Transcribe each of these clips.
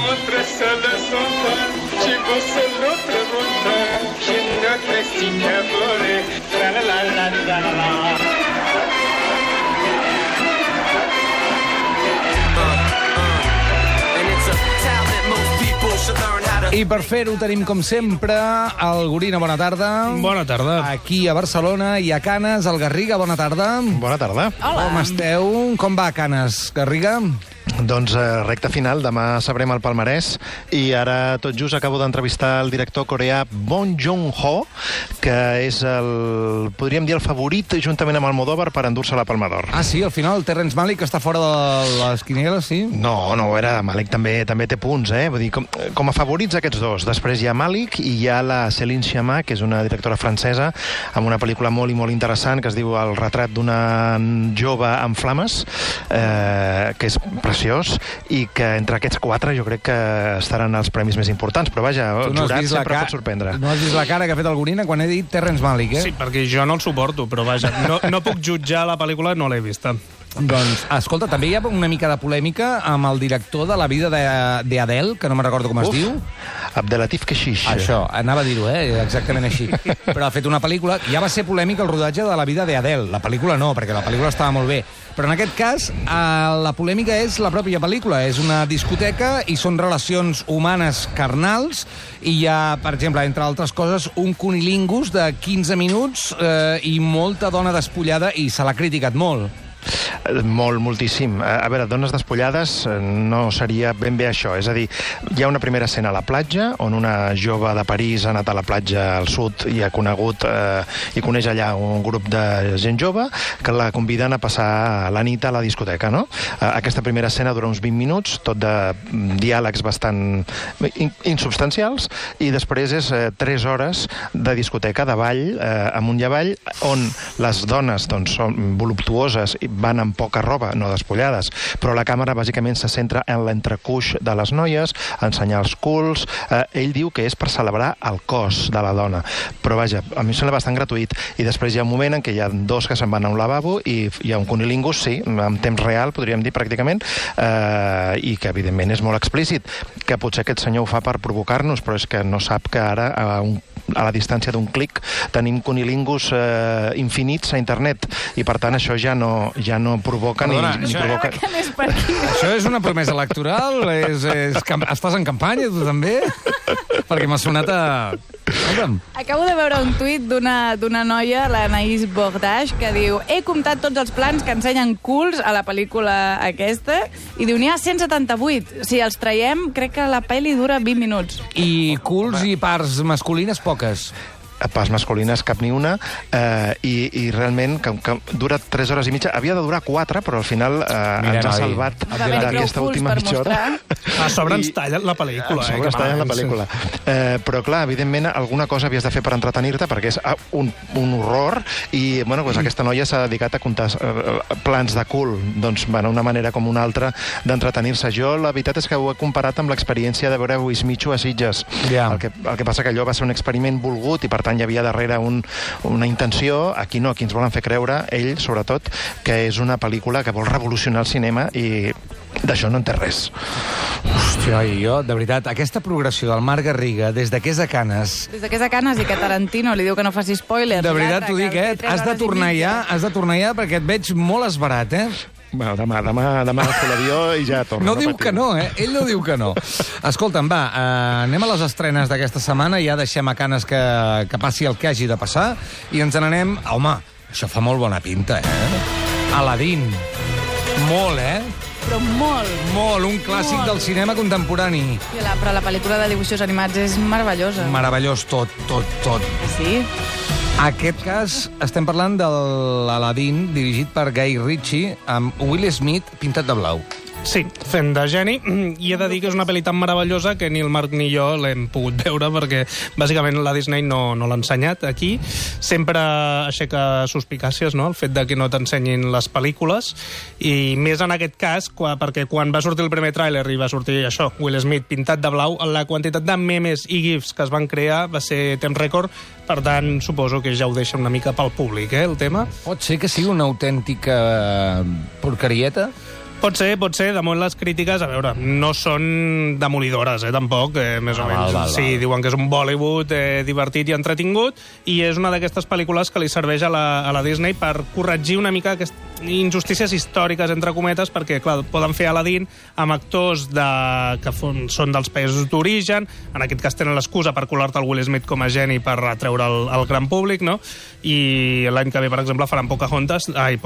montre se le sonne, si vous se le pregunta, si notre signore, tra la la la la la la. I per fer-ho tenim, com sempre, el Gorina, bona tarda. Bona tarda. Aquí a Barcelona i a Canes, el Garriga, bona tarda. Bona tarda. Hola. Com esteu? Com va Canes, Garriga? Doncs recta final, demà sabrem el palmarès i ara tot just acabo d'entrevistar el director coreà Bong Joon-ho, que és podríem dir el favorit juntament amb Almodóvar per endur-se la Palma d'Or. Ah, sí, al final el Terrence Malick està fora de les quinieles, sí? No ho era, Malick també té punts, Vull dir, com a favorits aquests dos. Després hi ha Malick i hi ha la Céline Sciamma, que és una directora francesa, amb una pel·lícula molt i molt interessant que es diu El retrat d'una jove en flames, que és preciós, i que entre aquests quatre jo crec que estaran els premis més importants, però vaja, el jurat sempre pot sorprendre. No has vist la cara que ha fet el Gorina quan he dit Terrence Malick, Sí, perquè jo no el suporto, però vaja, no puc jutjar la pel·lícula, no l'he vista. Doncs, escolta, també hi ha una mica de polèmica amb el director de La vida d'Adele, que no me'n recordo com es diu. Abdelatif Keshish. Això, anava a dir-ho, exactament així. Però ha fet una pel·lícula, ja va ser polèmic el rodatge de La vida d'Adele. La pel·lícula no, perquè la pel·lícula estava molt bé. Però en aquest cas, la polèmica és la pròpia pel·lícula. És una discoteca i són relacions humanes carnals i hi ha, per exemple, entre altres coses, un cunilingus de 15 minuts i molta dona despullada i se l'ha criticat molt. Moltíssim. A veure, dones despullades no seria ben bé això. És a dir, hi ha una primera escena a la platja on una jove de París ha anat a la platja al sud i ha conegut i coneix allà un grup de gent jove que la conviden a passar la nit a la discoteca, no? Aquesta primera escena dura uns 20 minuts, tot de diàlegs bastant insubstancials, i després és 3 hores de discoteca, de ball, amunt i avall, on les dones doncs, són voluptuoses i van amb poca roba, no despullades, però la càmera bàsicament se centra en l'entrecuix de les noies, ensenyar els culs. Ell diu que és per celebrar el cos de la dona, però vaja, a mi em sembla bastant gratuït. I després hi ha un moment en què hi ha dos que se'n van a un lavabo i hi ha un cunilingus, sí, en temps real, podríem dir pràcticament, i que evidentment és molt explícit, que potser aquest senyor ho fa per provocar-nos, però és que no sap que ara a la distància d'un clic tenim cunilingus infinits a internet, i per tant això ja no provoca ni provoca... Això és una promesa electoral? Estàs en campanya, tu també? Perquè m'ha sonat a... Acabo de veure un tuit d'una noia, l'Anaïs Bordaix, que diu: he comptat tots els plans que ensenyen culs a la pel·lícula aquesta, i diu, n'hi ha 178. Si els traiem, crec que la pel·li dura 20 minuts. I culs i parts masculines, poques. Pas masculines cap ni una, i realment que dura 3 hores i mitja. Havia de durar 4, però al final ens ha salvat d'aquesta última mitja hora. A sobre ens tallen la pel·lícula. A sobre ens tallen la pel·lícula. Però clar, evidentment alguna cosa havies de fer per entretenir-te, perquè és un horror, i bueno, doncs aquesta noia s'ha dedicat a comptar plans de cul, doncs una manera com una altra d'entretenir-se. Jo la veritat és que ho he comparat amb l'experiència de veure Wismichu a Sitges. El que passa que allò va ser un experiment volgut i per tant hi havia darrere una intenció. Aquí no, aquí ens volen fer creure, ell sobretot, que és una pel·lícula que vol revolucionar el cinema, i d'això no en té res. Hòstia, jo, de veritat, aquesta progressió del Marc Garriga des de que és a Canes... Des de que és a Canes i que Tarantino li diu que no faci spoilers. De veritat t'ho dic, has de tornar ja perquè et veig molt esverat, Bueno, demà agafo l'avió i ja torno. No diu que no, Ell no diu que no. Escolta'm, va, anem a les estrenes d'aquesta setmana, ja deixem a Canes que passi el que hagi de passar, i ens n'anem... Home, això fa molt bona pinta, Aladdin. Molt, Però molt. Molt, un clàssic del cinema contemporani. Però la pel·lícula de dibuixos animats és meravellosa. Meravellós tot. Sí? Aquest cas estem parlant de l'Aladdin, dirigit per Guy Ritchie, amb Will Smith pintat de blau. Sí, fent de geni, i he de dir que és una pel·li tan meravellosa que ni el Marc ni jo l'hem pogut veure, perquè bàsicament la Disney no l'ha ensenyat aquí. Sempre aixeca suspicàcies, no?, el fet de que no t'ensenyin les pel·lícules, i més en aquest cas, perquè quan va sortir el primer tràiler i va sortir això, Will Smith pintat de blau, la quantitat de memes i gifs que es van crear va ser temps rècord. Per tant, suposo que ja ho deixa una mica pel públic, el tema. Pot ser que sigui una autèntica porcarieta? Pot ser, damunt les crítiques, a veure, no són demolidores, tampoc, més o menys. Sí, diuen que és un Bollywood divertit i entretingut, i és una d'aquestes pel·lícules que li serveix a la Disney per corregir una mica aquestes injustícies històriques, entre cometes, perquè, clar, poden fer Aladdin amb actors que són dels països d'origen, en aquest cas tenen l'excusa per colar-te el Will Smith com a geni per atreure el gran públic, no? I l'any que ve, per exemple, faran Pocahontas,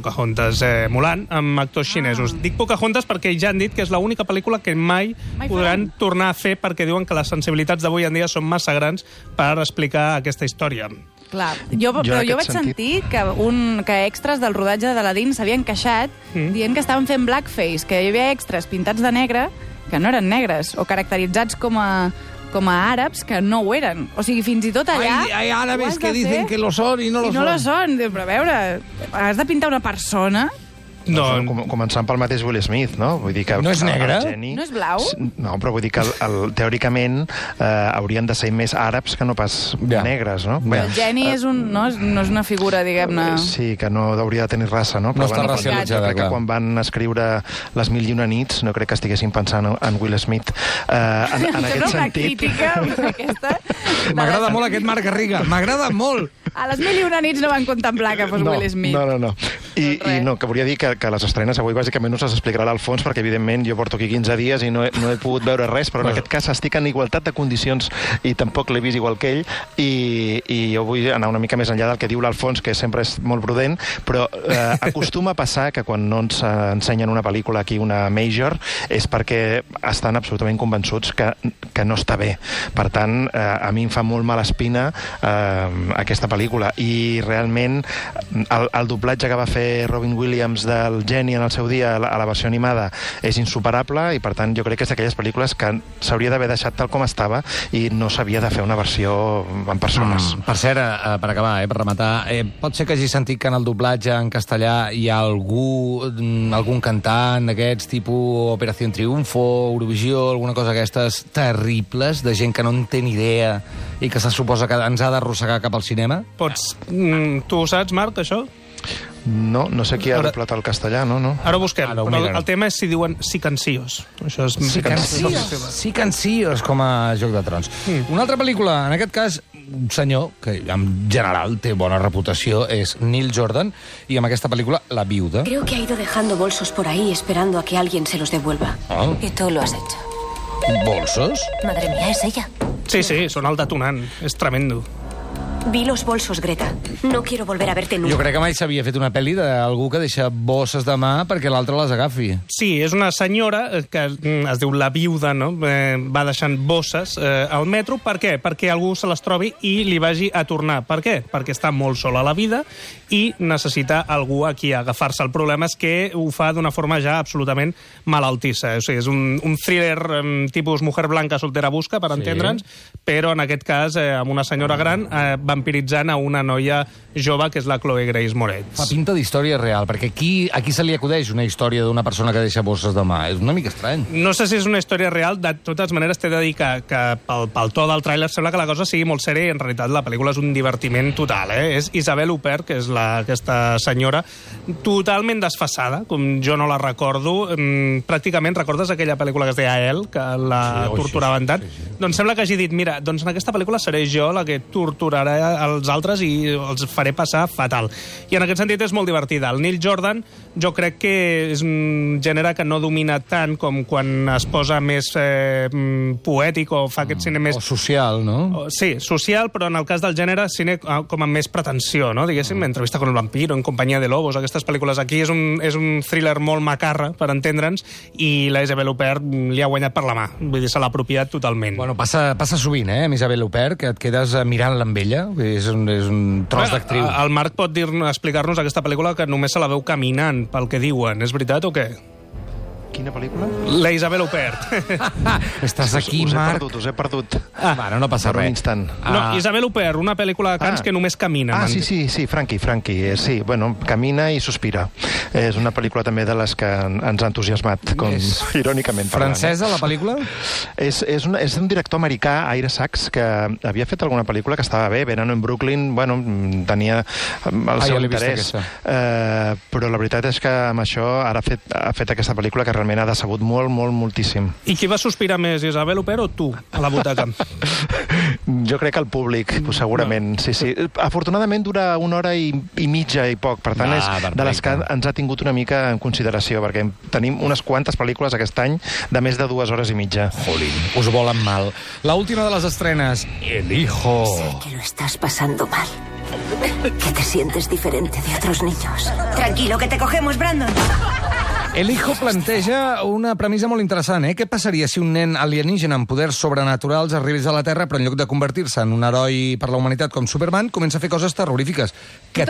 Mulan, amb actors xinesos. Dic Pocahontas perquè ja han dit que és l'única pel·lícula que mai podran tornar a fer perquè diuen que les sensibilitats d'avui en dia són massa grans per explicar aquesta història. Clar, jo vaig sentir que extras del rodatge d'Aladdin s'havien queixat dient que estaven fent blackface, que hi havia extras pintats de negre que no eren negres o caracteritzats com a àrabs que no ho eren. O sigui, fins i tot allà... Hay árabes que dicen que lo son i no lo son. I no lo son. Però a veure, has de pintar una persona... No. Començant pel mateix Will Smith, no? Vull dir que no és negre? No és blau? No, però vull dir que teòricament haurien de ser més àrabs que no pas negres, no? El geni no és una figura, diguem-ne... Sí, que no hauria de tenir raça, no? No està racialitzada, crec que quan van escriure Les mil i una nits no crec que estiguessin pensant en Will Smith. En aquest sentit... Aquesta... M'agrada molt aquest Marc Garriga, m'agrada molt! A Les mil i una nits no van contemplar que fos Will Smith. No. I no, que volia dir que les estrenes avui bàsicament us les explicarà l'Alfons, perquè evidentment jo porto aquí 15 dies i no he pogut veure res, però en aquest cas estic en igualtat de condicions i tampoc l'he vist igual que ell, i jo vull anar una mica més enllà del que diu l'Alfons, que sempre és molt prudent, però acostuma a passar que quan no ens ensenyen una pel·lícula aquí, una major, és perquè estan absolutament convençuts que no està bé. Per tant, a mi em fa molt mala espina aquesta pel·lícula, i realment el doblatge que va fer Robin Williams del Geni en el seu dia a la versió animada és insuperable, i per tant jo crec que és d'aquelles pel·lícules que s'hauria d'haver deixat tal com estava i no s'havia de fer una versió en persones. Per cert, per acabar, per rematar, pot ser que hagi sentit que en el doblatge en castellà hi ha algun cantant d'aquests tipus Operación Triunfo, Eurovisió, alguna cosa d'aquestes terribles, de gent que no en té ni idea i que se suposa que ens ha d'arrossegar cap al cinema? Tu ho saps, Marc, això? No sé qui ha doblat al castellà, no? Ara ho busquem, però el tema és si diuen sicancillos. Sicancillos, com a Joc de Trons. Una altra pel·lícula, en aquest cas, un senyor que en general té bona reputació, és Neil Jordan, i amb aquesta pel·lícula, La viuda. Creo que ha ido dejando bolsos por ahí esperando a que alguien se los devuelva. Y tú lo has hecho. ¿Bolsos? Madre mía, es ella. Sí, són el detonant. És tremendo. Vi los bolsos, Greta. No quiero volver a verte nunca. Jo crec que mai s'havia fet una pel·li d'algú que deixa bosses de mà perquè l'altre les agafi. Sí, és una senyora que es diu La viuda, no? Va deixant bosses al metro. Per què? Perquè algú se les trobi i li vagi a tornar. Per què? Perquè està molt sola a la vida i necessita algú a qui agafar-se. El problema és que ho fa d'una forma ja absolutament malaltissa. O sigui, és un thriller tipus Mujer Blanca soltera busca, per entendre'ns, però en aquest cas amb una senyora gran vampiritzant a una noia jove, que és la Chloe Grace Moretz. Fa pinta d'història real, perquè aquí se li acudeix una història d'una persona que deixa bosses de mà. És una mica estrany. No sé si és una història real, de totes maneres t'he de dir que pel to del tràiler sembla que la cosa sigui molt sèria i en realitat la pel·lícula és un divertiment total. És Isabelle Huppert, que és aquesta senyora, totalment desfasada, com jo no la recordo. Pràcticament, recordes aquella pel·lícula que es deia Elle, que la torturaven tant? Doncs sembla que hagi dit, mira, doncs en aquesta pel·lícula seré jo la que torturarà als altres i els faré passar fatal. I en aquest sentit és molt divertida. El Neil Jordan jo crec que és un gènere que no domina tant com quan es posa més poètic o fa aquest cine més... O social, no? Sí, social, però en el cas del gènere cine com amb més pretensió, no? Diguéssim, Entrevista con el vampiro, En compañía de lobos, aquestes pel·lícules. Aquí és un thriller molt macarra, per entendre'ns, i la Isabelle Huppert li ha guanyat per la mà. Vull dir, se l'ha apropiat totalment. Bueno, passa sovint, amb Isabelle Huppert, que et quedes mirant-la amb ella. És un tros d'actriu. El Marc pot explicar-nos aquesta pel·lícula que només se la veu caminant, pel que diuen. És veritat o què? Quina pel·lícula? La Isabel Huppert. Estàs aquí, Marc. Us he perdut. Bueno, no passa Per un res. instant. No, Isabel Huppert, una pel·lícula de Cants que només camina. Sí, Frankie. Sí, bueno, camina i sospira. És una pel·lícula també de les que ens ha entusiasmat, irònicament parlant. Francesa, la pel·lícula? És un director americà, Ira Sachs, que havia fet alguna pel·lícula que estava bé, Verano en Brooklyn, bueno, tenia el seu interès. Però la veritat és que amb això ara ha fet aquesta pel·lícula que realment ha decebut moltíssim. I qui va sospirar més, Isabel Huppert o tu, a la butaca? Jo crec que el públic, segurament. Sí. Afortunadament dura 1 hora i mitja i poc, per tant és de les que ens ha tingut una mica en consideració, perquè tenim unes quantes pel·lícules aquest any de més de 2 hores i mitja. Jolín, us volen mal. La última de les estrenes, El Hijo. Sé que lo estás pasando mal. Que te sientes diferente de otros niños. Tranquilo, que te cogemos, Brandon. El Hijo planteja una premissa molt interessant, Què passaria si un nen alienígena amb poders sobrenaturals arribés a la Terra, però en lloc de convertir-se en un heroi per la humanitat com Superman, comença a fer coses terrorífiques? Tu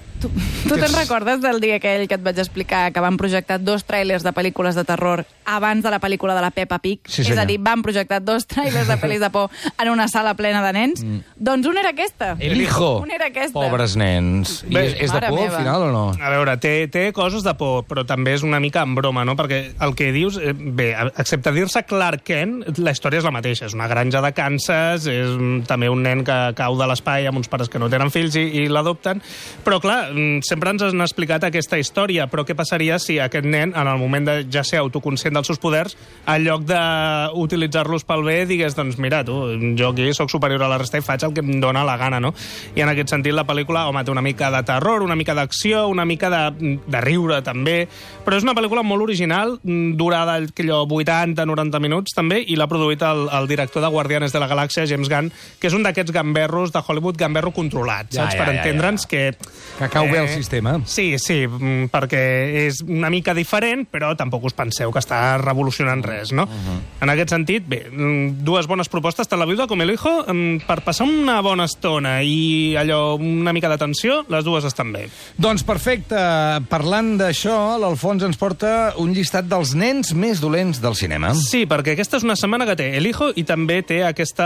te'n recordes del dia aquell que et vaig explicar que van projectar 2 tràilers de pel·lícules de terror abans de la pel·lícula de la Peppa Pig? Sí, senyor. És a dir, van projectar 2 tràilers de pel·lis de por en una sala plena de nens? Doncs una era aquesta. El Hijo. Una era aquesta. Pobres nens. I és de por, al final, o no? A veure, té coses de por, però també és una mica en broma, no? Perquè el que dius, bé, excepte dir-se Clark Kent, la història és la mateixa. És una granja de Kansas, és també un nen que cau de l'espai amb uns pares que no tenen fills i l'adopten. Però, clar, sempre ens han explicat aquesta història, però què passaria si aquest nen, en el moment de ja ser autoconscient dels seus poders, en lloc d'utilitzar-los pel bé, digués, doncs mira, tu, jo aquí sóc superior a la resta i faig el que em dóna la gana, no? I en aquest sentit la pel·lícula, home, té una mica de terror, una mica d'acció, una mica de riure, també, però és una pel·lícula molt original, durada allò 80-90 minuts també, i l'ha produït el director de Guardianes de la Galàxia, James Gunn, que és un d'aquests gamberros de Hollywood, gamberro controlat, saps? Per entendre'ns que... Que cau bé el sistema. Sí, perquè és una mica diferent, però tampoc us penseu que està revolucionant res, no? En aquest sentit, bé, 2 bones propostes, tant La viuda com El Hijo, per passar una bona estona i allò, una mica de tensió, les 2 estan bé. Doncs perfecte. Parlant d'això, l'Alfons ens porta un llistat dels nens més dolents del cinema. Sí, perquè aquesta és una setmana que té El Hijo i també té aquesta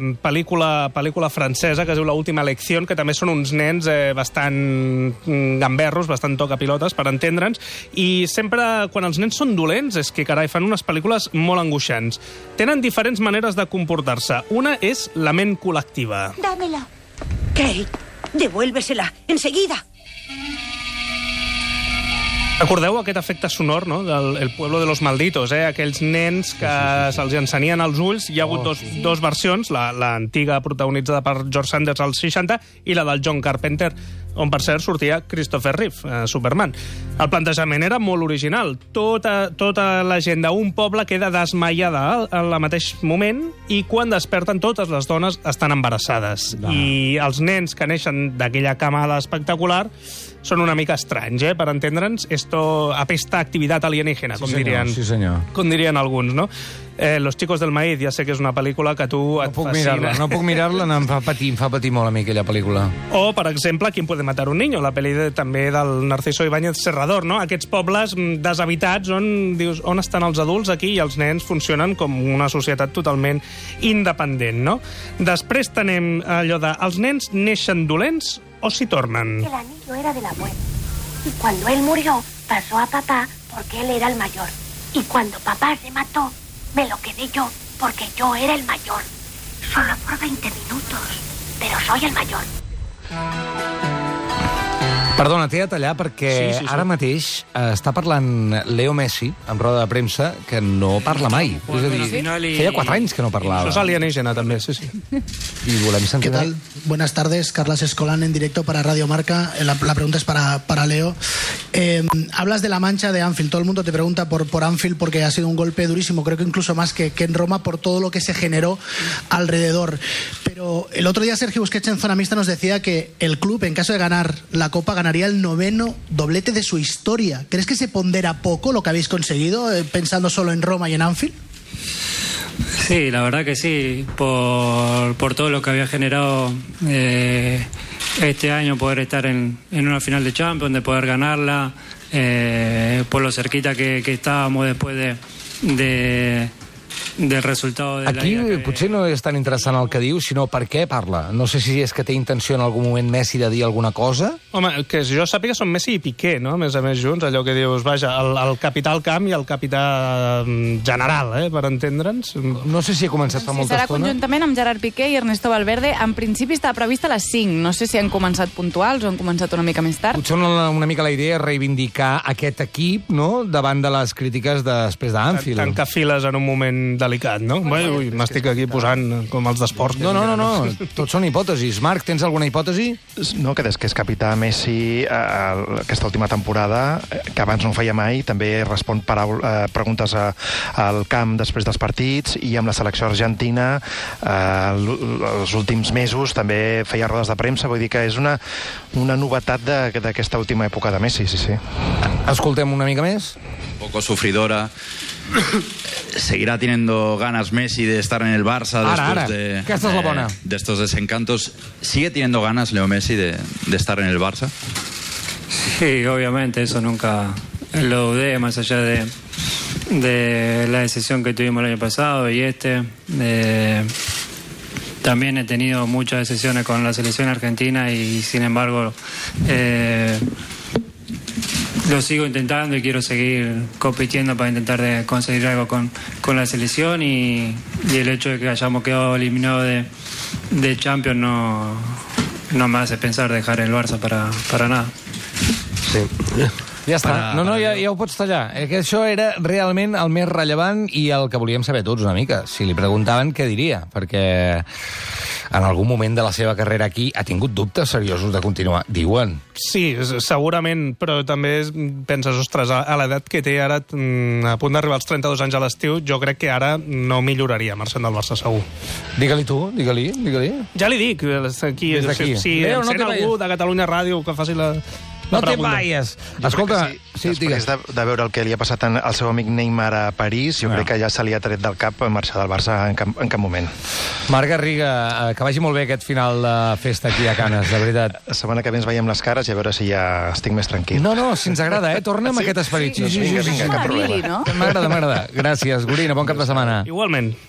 pel·lícula francesa que es diu La última elecció, que també són uns nens bastant gamberros, bastant tocapilotes, per entendre'ns, i sempre quan els nens són dolents és que, carai, fan unes pel·lícules molt angoixants. Tenen diferents maneres de comportar-se. Una és la ment col·lectiva. Dámela. Kate, devuélvesela, enseguida. Recordeu aquest efecte sonor, no?, del El pueblo de los malditos, aquells nens que se'ls encenien els ulls. Hi ha hagut dos versions, l'antiga protagonitzada per George Sanders als 60 i la del John Carpenter, on per cert sortia Christopher Reeve, Superman. El plantejament era molt original. Tota la gent d'un poble queda desmaiada al mateix moment i quan desperten totes les dones estan embarassades. I els nens que neixen d'aquella camada espectacular són una mica estranys, per entendre'ns. Esto apesta activitat alienígena, com dirien alguns, no? Los chicos del maíz, ja sé que és una pel·lícula que a tu et fascina. No puc mirar-la, em fa patir molt a mi aquella pel·lícula. O, per exemple, ¿Quién puede matar un niño?, la pel·li també del Narciso Ibáñez Serrador, no? Aquests pobles deshabitats on dius, on estan els adults aquí, i els nens funcionen com una societat totalment independent, no? Després tenim allò de els nens neixen dolents o s'hi tornen. El anillo era del abuelo. Y cuando él murió, pasó a papá porque él era el mayor. Y cuando papá se mató, me lo quedé yo porque yo era el mayor. Solo por 20 minutos, pero soy el mayor. Perdona, t'he de tallar perquè ara mateix està parlant Leo Messi en roda de premsa que no parla mai. És a dir, feia 4 anys que no parlava. Això és alienígena, també, sí. Y volem sentir. ¿Qué tal? Buenas tardes, Carlas Escolán en directo para Radio Marca. La pregunta es para Leo. Hablas de la mancha de Anfield. Todo el mundo te pregunta por Anfield porque ha sido un golpe durísimo, creo que incluso más que en Roma, por todo lo que se generó alrededor. Pero el otro día Sergio Busquets en Zona Mixta nos decía que el club, en caso de ganar la Copa, ganaría el 9º doblete de su historia. ¿Crees que se pondera poco lo que habéis conseguido, pensando solo en Roma y en Anfield? Sí, la verdad que sí, por todo lo que había generado este año, poder estar en una final de Champions, de poder ganarla, por lo cerquita que estábamos después del resultado de la Aquí Liga. potser no és tan interessant el que diu, sinó per què parla. No sé si és que té intenció en algun moment Messi de dir alguna cosa. Home, que jo sàpiga són Messi i Piqué, no? A més junts, allò que dius, vaja, el capità al camp i el capità general, per entendre'ns. No sé si ha començat fa molta serà estona. conjuntament amb Gerard Piqué i Ernesto Valverde. En principi estava previst a les 5. No sé si han començat puntuals o han començat una mica més tard. Potser una mica la idea és reivindicar aquest equip, no?, davant de les crítiques després d'Anfield. Tancar files en un moment delicat, no? Ui, m'estic aquí posant com els d'esports. No, tots són hipòtesis. Marc, tens alguna hipòtesi? No, que des que és capità Messi aquesta última temporada, que abans no ho feia mai, també respon preguntes al camp després dels partits, i amb la selecció argentina els últims mesos també feia rodes de premsa, vull dir que és una novetat d'aquesta última època de Messi, sí. Escoltem una mica més. Un poco sufridora. Seguirá teniendo ganas Messi de estar en el Barça de estos desencantos. ¿Sigue teniendo ganas Leo Messi de estar en el Barça? Sí, obviamente, eso nunca lo dudé, más allá de la decisión que tuvimos el año pasado y también he tenido muchas decisiones con la selección argentina y sin embargo lo sigo intentando y quiero seguir compitiendo para intentar de conseguir algo con la selección y el hecho de que hayamos quedado eliminados de Champions no me hace pensar dejar el Barça para nada. Sí. Ja està. Ja ho pots tallar. Que això era realment el més rellevant i el que volíem saber tots una mica. Si li preguntaven què diria, perquè en algun moment de la seva carrera aquí ha tingut dubtes seriosos de continuar. Diuen. Sí, segurament, però també penses, ostres, a l'edat que té ara, a punt d'arribar als 32 anys a l'estiu, jo crec que ara no milloraria marxant del Barça, segur. Digue-li tu, digue-li. Ja li dic, aquí. Si encén algú de Catalunya Ràdio que faci la... No te vayas. Escolta, sí, després de veure el que li ha passat al seu amic Neymar a París, jo crec que ja se li ha tret del cap marxar del Barça en cap moment. Marc Garriga, que vagi molt bé aquest final de festa aquí a Canes, de veritat. La setmana que ve ens veiem les cares i a veure si ja estic més tranquil. No, si ens agrada, torna amb aquest esperit. Sí, vinga, cap problema. M'agrada. Gràcies, Gorina, bon cap de setmana. Igualment.